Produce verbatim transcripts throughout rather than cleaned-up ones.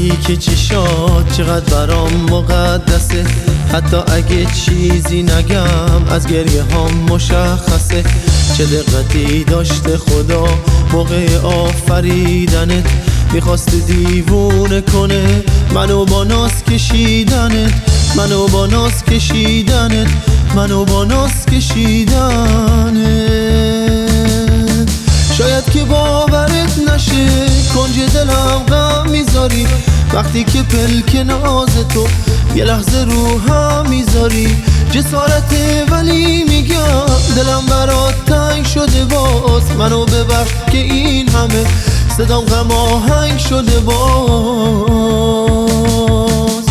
که چشات چقدر برام مقدسه، حتی اگه چیزی نگم از گریه هم مشخصه. چه دقتی داشته خدا موقع آفریدنت، میخواست دیوونه کنه منو با ناز کشیدنت، منو با ناز کشیدنت، منو با ناز کشیدنت. شاید که باورت نشه کنج دلم غم میذاری، وقتی که پلک ناز تو یه لحظه رو هم میذاری. جسارته ولی میگم دلم برات تنگ شده، باز منو ببخش که این همه صدام غم آهنگ شده باز.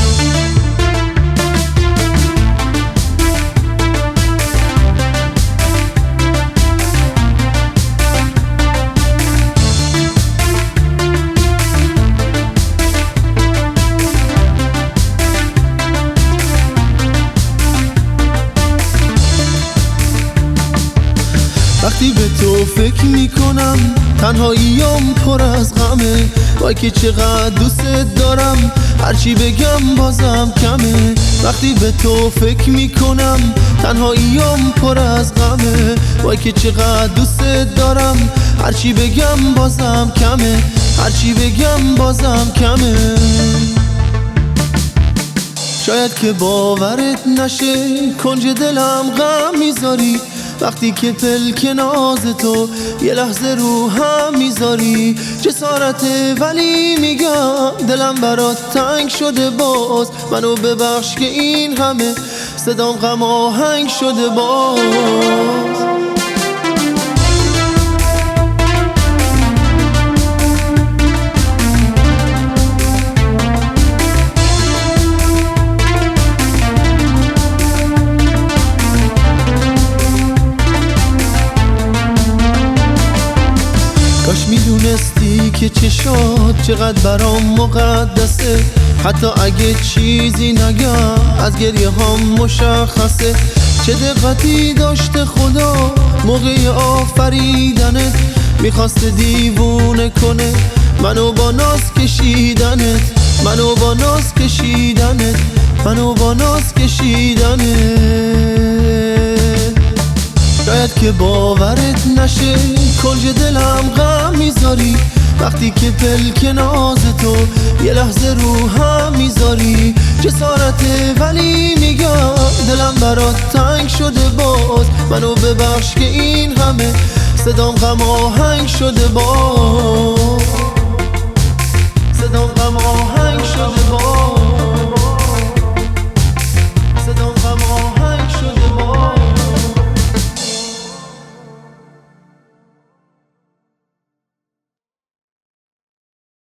وقتی به تو فکر میکنم تنهاییم پر از غمه، وای که چقدر دوست دارم هرچی بگم بازم کمه. وقتی به تو فکر میکنم تنهاییم پر از غمه، وای که چقدر دوست دارم هرچی بگم بازم کمه، هرچی بگم بازم کمه. شاید که باورت نشه کنج دلم غم میذاری، وقتی که پلک ناز تو یه لحظه رو هم میذاری. جسارته ولی میگم دلم برات تنگ شده باز، منو ببخش که این همه صدام غم آهنگ شده باز. کاش میدونستی که چشات چقدر برام مقدسه، حتی اگه چیزی نگم از گریه هم مشخصه. چه دقتی داشته خدا موقع آفریدنت، میخواست دیوونه کنه منو با ناز کشیدنت، منو با ناز کشیدنت، منو با ناز کشیدنت. شاید که باورت نشه کنج دلم غم میذاری، وقتی که پلک ناز تو یه لحظه رو هم میذاری. جسارته ولی میگم دلم برات تنگ شده باز، منو ببخش که این همه صدام غم آهنگ شده باز، صدام غم آهنگ شده باز.